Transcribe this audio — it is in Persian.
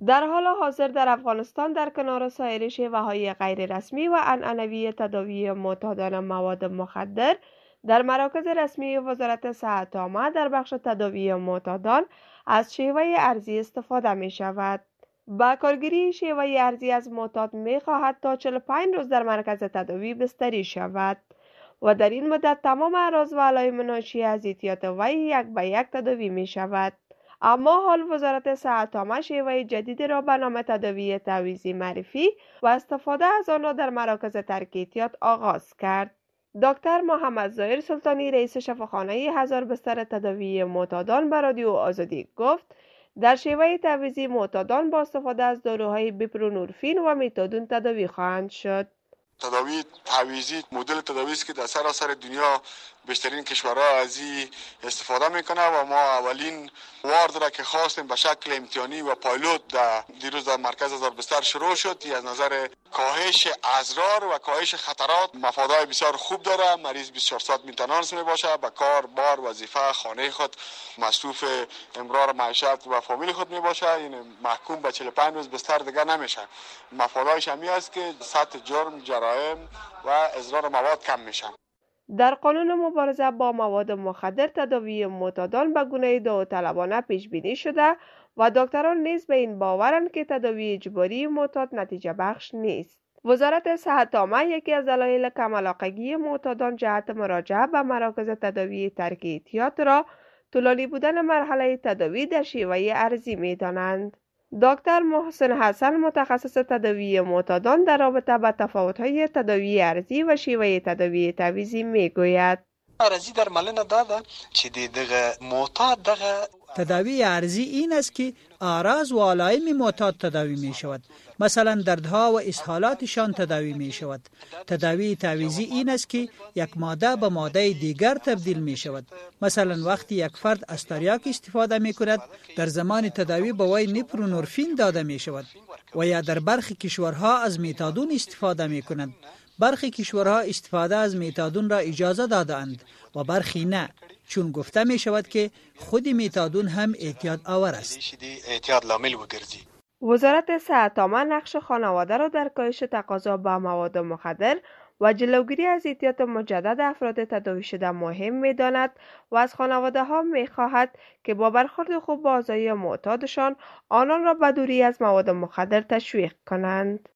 در حال حاضر در افغانستان در کنار سایر شیوه‌های غیررسمی و عنعنوی تداوی معتادان مواد مخدر، در مراکز رسمی وزارت صحت عامه در بخش تداوی معتادان از شیوه ارزی استفاده می شود. با کارگیری شیوه ارزی از معتاد می خواهد تا 45 روز در مرکز تداوی بستری شود و در این مدت تمام اعراض و علائم ناشی از اعتیاد وی یک به یک تداوی می شود. اما حال وزارت صحت عامه شیوه جدید را به نام تداوی تعویضی معرفی و استفاده از آن را در مراکز ترک اعتیاد آغاز کرد. دکتر محمد ظاهر سلطانی رئیس شفاخانه 1000 بستر تداوی معتادان به رادیو آزادی گفت در شیوه تعویضی معتادان با استفاده از داروهای بوپرونورفین و متادون تداوی خواهند شد. تداوی تعویضی مدل تداوی است که در سراسر دنیا بیشترین کشورها از این استفاده میکنه و ما اولین وارد را که خواستیم به شکل امتحانی و پایلوت دیروز در مرکز 1000 بستر شروع شد. از نظر کاهش اضرار و کاهش خطرات مفادهای بسیار خوب داره. مریض 24 ساعت مینتنانس میباشه، به کار، بار، وظیفه، خانه خود مصروف امرار معیشت و فامیل خود میباشه. این محکوم به 45 روز بستر دیگه نمیشه. مفادهایش همی است که سطح جرم، جرایم و اضرار مواد کم میشن. در قانون مبارزه با مواد مخدر تداوی معتادان به گونه داوطلبانه پیش بینی شده و دکتران نیز به این باورند که تداوی اجباری معتاد نتیجه بخش نیست. وزارت صحت عامه یکی از دلایل کم علاقگی معتادان جهت مراجعه به مراکز تداوی ترک اعتیاد را طولانی بودن مرحله تداوی در شیوه ارزی می‌دانند. دکتر محسن حسن متخصص تداوی معتادان در رابطه با تفاوت‌های تداوی ارزی و شیوه تداوی تعویضی میگوید. ارزی درملنه داده چې دغه معتاد دغه تداوی ارزی این است که اعراض و علائم معتاد تداوی می شود. مثلا دردها و اسهالاتشان تداوی می شود. تداوی تعویضی این است که یک ماده به ماده دیگر تبدیل می شود. مثلا وقتی یک فرد از تریاک استفاده می کند، در زمان تداوی به وی بوپرونورفین داده می شود و یا در برخی کشورها از متادون استفاده می کنند. برخی کشورها استفاده از متادون را اجازه داده‌اند و برخی نه، چون گفته می شود که خود متادون هم اعتیاد آور است. وزارت صحت عامه نقش خانواده را در کاهش تقاضا به مواد مخدر و جلوگیری از اعتیاد مجدد افراد تداوی شده مهم می داند و از خانواده ها می خواهد که با برخورد خوب با اعضای معتادشان آنان را به دوری از مواد مخدر تشویق کنند.